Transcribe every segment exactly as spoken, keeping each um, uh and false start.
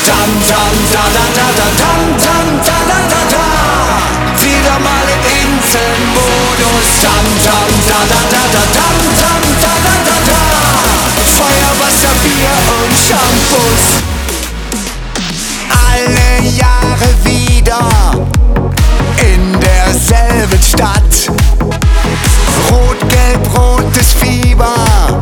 Tam tam da da da da tam tam da da da da. Wieder mal im Inselmodus. Tam tam da da da da tam tam da da da da. Feuer, Wasser, Bier und Shampoos. Alle Jahre wieder in derselben Stadt. Rot, gelb, rotes Fieber,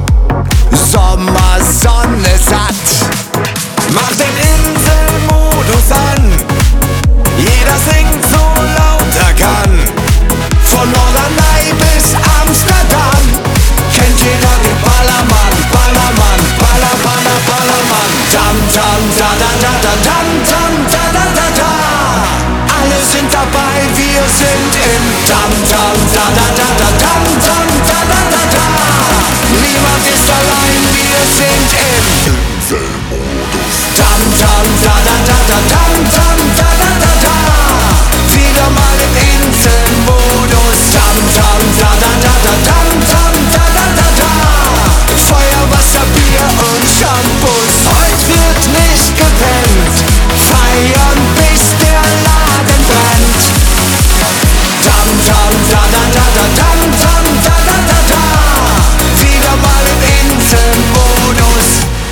Sommersonne satt. Mach den Inselmodus an, jeder singt so laut er kann. Von Norderney bis Amsterdam kennt jeder den Ballermann, Ballermann, Baller, Baller, Ballermann. Tam, tam, da, da, da, da, tam, tam, da, da, da, da. Alle sind dabei, wir sind im Tam, tam, da, da, da, da, tam, tam, da, da, da, da. Niemand ist allein, wir sind im Inselmodus. Tam, tam, da, da, da, da, tam, tam, da, da, da, da. Wieder mal im Inselmodus. Tam, tam, da, da, da, da, tam, tam, da, da, da, da. Feuer, Wasser, Bier und Shampoos. Heute wird nicht gepennt, feiern bis der Laden brennt. Tam, tam, da, da, da, da, tam, tam, da, da, da, da. Wieder mal im Inselmodus.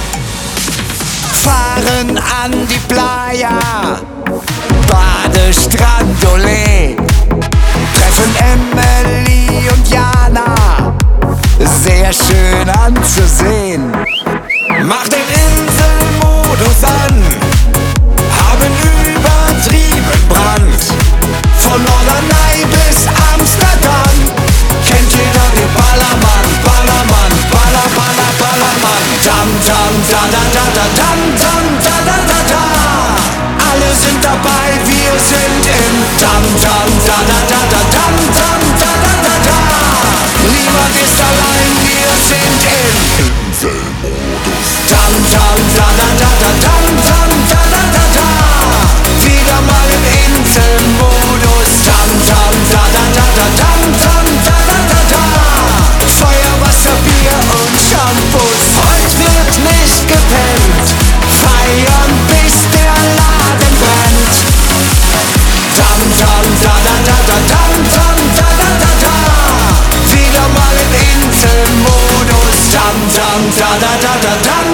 Fahren an die Playa, Badestrand, Olé. Treffen Emily und Jana, sehr schön anzusehen. Mach den Inselmodus an, haben übertrieben Brand. Von Norderney bis Amsterdam kennt jeder den Ballermann, Ballermann, Baller, Baller, Ballermann. Tam, tam, da, da, da, da, tam, tam, da, da, da, da. Alle sind dabei, wir sind im Tam, tam, da, da, da, da, tam, tam, da, da, da, da. Niemand ist allein, wir sind im Inselmodus. Tam, tam, da, da, da, da, tam, tam, da, da, da, da. Wieder mal im Inselmodus. Tam, tam, da, da, da, da, tam, tam, da, da, da, da. Feuer, Wasser, Bier und Shampoos. Heute wird nicht gepennt, feiern bis der Laden brennt. Tam, tam, da, da, da, da, tam, tam, da, da, da, da. Wieder mal im Inselmodus. Tam, tam, da, da, da, da, tam,